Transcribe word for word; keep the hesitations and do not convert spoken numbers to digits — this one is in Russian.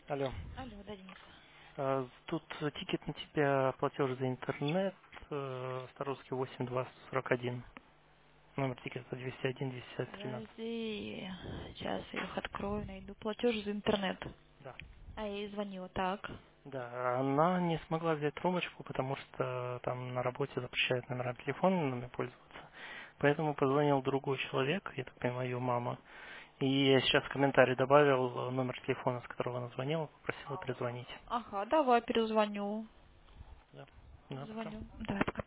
Алло. Алло, да, Денис. А, Тут тикет на тебя, платеж за интернет, э, Старовский восемь два сорок один. Номер тикета двести один двести тринадцать. Подожди, сейчас я их открою, найду платеж за интернет. Да. А я ей звонила, так. Да, она не смогла взять трубочку, потому что там на работе запрещают номера телефона нами пользоваться. Поэтому позвонил другой человек, я так понимаю, ее мама. И я сейчас в комментарий добавил номер телефона, с которого она звонила, попросила перезвонить. Ага, давай перезвоню. Да. Да, пока. Перезвоню. Давай, пока.